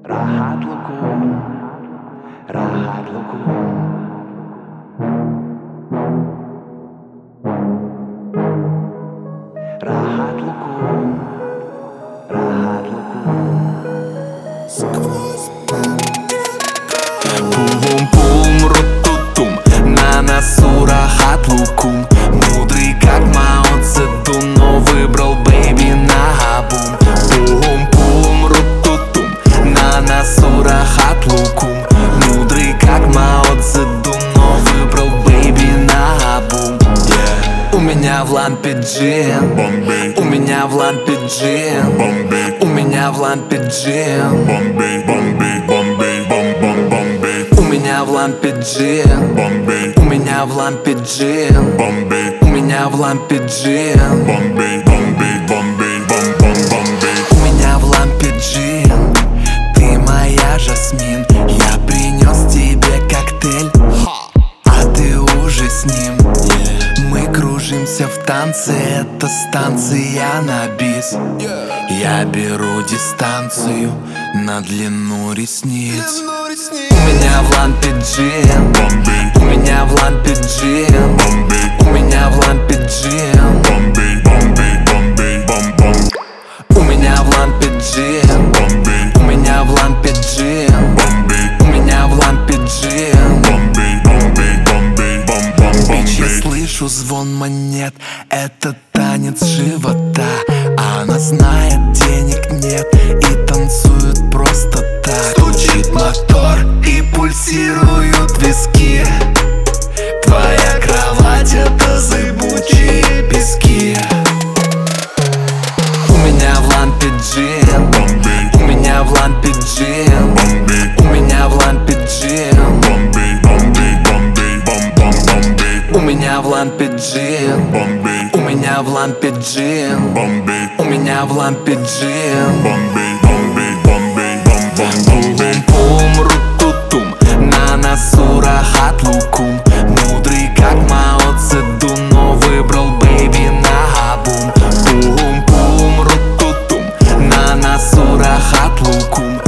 Rahat lukum, rahat lukum. Rahat lukum, rahat lukum. Пум-пум, рут-ту-тум, на носу рахат лукум. Мудрый как Мао Цзэдун, но выбрал бэйби наобум. Пум-пум, рут-ту-тум, на носу рахат лукум. Мудрый как Мао Цзэдун, но выбрал бэйби наобум. У меня в лампе джин, у меня в лампе джин, у меня в лампе джин. У меня в лампе джин, у меня в лампе джин, у меня в лампе джин. У меня в лампе джин, ты моя Жасмин. Я принес тебе коктейль, а ты уже с ним. Мы кружимся в танце, это станция на бис. Я беру дистанцию на длину ресниц. У меня в лампе джин, у меня в лампе джин, у меня в лампе джин. У меня в лампе джин, у меня в лампе джин, у меня в лампе джин. Бич, я слышу звон монет, это танец живота. Она знает, денег нет и танцует просто так. Стучит мотор и пульсируют виски. Твоя кровать — это зыбучие пески. У меня в лампе джин, у меня в лампе джин, у меня в лампе джин. У меня в лампе джин, у меня в лампе джин, у меня в лампе джин. Пум-пум, рут-ту-тум, на носу рахат лукум. Мудрый как Мао Цзэдун, но выбрал бэйби наобум. Пум-пум, рут-ту-тум, на носу рахат лукум.